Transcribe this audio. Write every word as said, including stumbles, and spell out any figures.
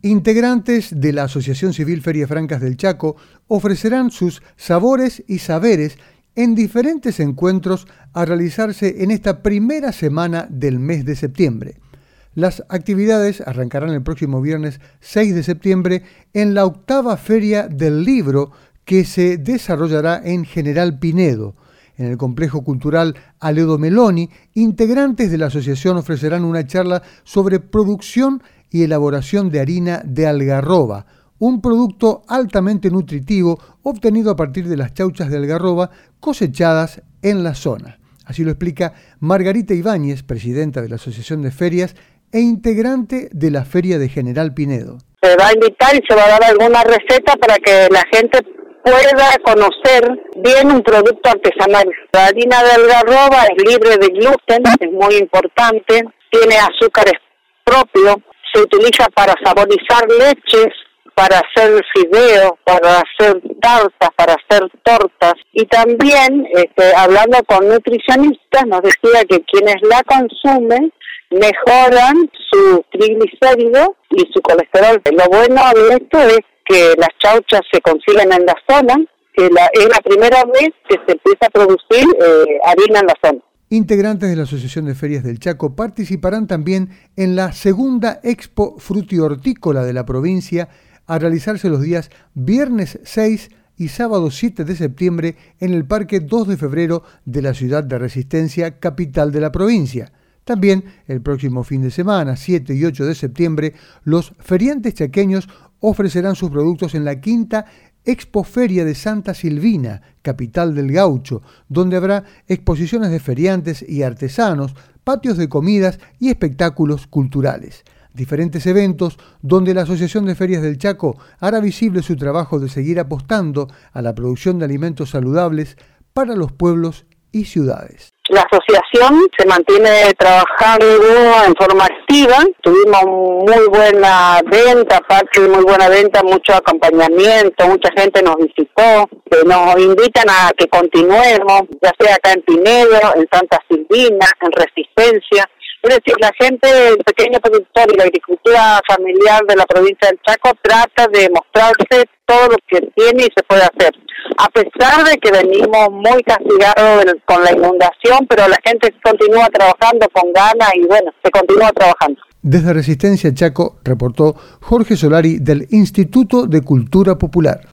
Integrantes de la Asociación Civil Ferias Francas del Chaco ofrecerán sus sabores y saberes en diferentes encuentros a realizarse en esta primera semana del mes de septiembre. Las actividades arrancarán el próximo viernes seis de septiembre en la octava Feria del Libro que se desarrollará en General Pinedo. En el Complejo Cultural Aledo Meloni, integrantes de la asociación ofrecerán una charla sobre producción y elaboración de harina de algarroba, un producto altamente nutritivo obtenido a partir de las chauchas de algarroba cosechadas en la zona. Así lo explica Margarita Ibáñez, presidenta de la Asociación de Ferias e integrante de la Feria de General Pinedo. Se va a invitar y se va a dar alguna receta para que la gente pueda conocer bien un producto artesanal. La harina de algarroba es libre de gluten, es muy importante, tiene azúcares propios, se utiliza para saborizar leches, para hacer fideos, para hacer tartas, para hacer tortas. Y también, este, hablando con nutricionistas, nos decía que quienes la consumen mejoran su triglicéridos y su colesterol. Lo bueno de esto es que las chauchas se consiguen en la zona, que la, es la primera vez que se empieza a producir eh, harina en la zona. Integrantes de la Asociación de Ferias del Chaco participarán también en la segunda Expo Frutihortícola de la provincia a realizarse los días viernes seis y sábado siete de septiembre en el Parque dos de febrero de la ciudad de Resistencia, capital de la provincia. También el próximo fin de semana, siete y ocho de septiembre, los feriantes chaqueños ofrecerán sus productos en la quinta Expoferia de Santa Silvina, capital del Gaucho, donde habrá exposiciones de feriantes y artesanos, patios de comidas y espectáculos culturales. Diferentes eventos donde la Asociación de Ferias del Chaco hará visible su trabajo de seguir apostando a la producción de alimentos saludables para los pueblos y ciudades. La asociación se mantiene trabajando en forma activa, tuvimos muy buena venta, aparte de muy buena venta, mucho acompañamiento, mucha gente nos visitó, eh, nos invitan a que continuemos, ya sea acá en Pinedo, en Santa Silvina, en Resistencia. Es decir, la gente, el pequeño productor y la agricultura familiar de la provincia del Chaco trata de mostrarse todo lo que tiene y se puede hacer. A pesar de que venimos muy castigados con la inundación, pero la gente continúa trabajando con ganas y bueno, se continúa trabajando. Desde Resistencia Chaco reportó Jorge Solari del Instituto de Cultura Popular.